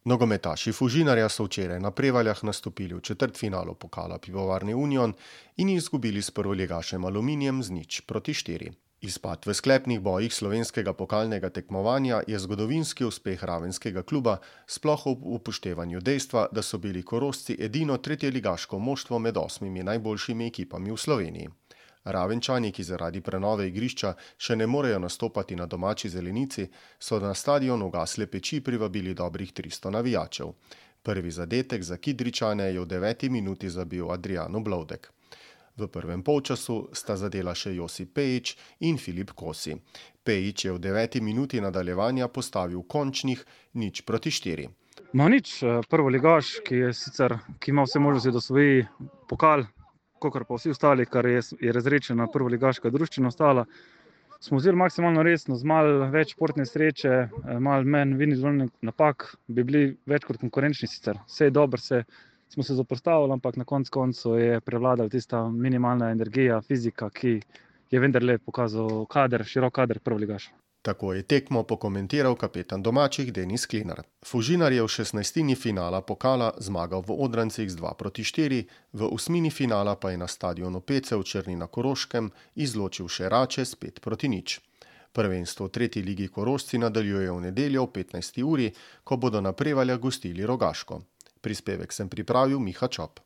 Nogometaši Fužinarja so včeraj na Prevaljah nastopili v četrtfinalu pokala Pivovarne Union in izgubili s prvoligašem Aluminijem z 0:4. Izpad v sklepnih bojih slovenskega pokalnega tekmovanja je zgodovinski uspeh ravenskega kluba, sploh ob upoštevanju dejstva, da so bili Korošci edino tretjeligaško moštvo med 8 najboljšimi ekipami v Sloveniji. Ravenčani, ki zaradi prenove igrišča še ne morejo nastopati na domači zelenici, so na stadion ugasle peči privabili dobrih 300 navijačev. Prvi zadetek za Kidričane je v 9. minuti zabil Adrijan Oblodek. V prvem polčasu sta zadela še Josip Pejić in Filip Kosi. Pejić je v 9. minuti nadaljevanja postavil končnih 0:4. Prvoligaš, ki ima vse možnosti, da osvoji pokal, kakor pa vsi ostali, kar je razrečena prvoligaška druščina ostala, smo vzeli maksimalno resno, z malo več športne sreče, malo manj individualnih napak, bi bili več kot konkurenčni sicer. Vse je dobro, smo se zoperstavili, ampak na koncu je prevladala tista minimalna energija, fizika, ki je vendarle pokazal širok kader prvoligaša. Tako je tekmo pokomentiral kapetan domačih Denis Klinar. Fužinar je v 16. finala pokala zmagal v Odrancih z 2:4, v 8. finala pa je na stadionu Pece v Črni na Koroškem izločil še Rače s 5:0. Prvenstvo v 3. ligi Korošci nadaljujejo v nedeljo ob 15. uri, ko bodo na Prevaljah gostili Rogaško. Prispevek sem pripravil Miha Čop.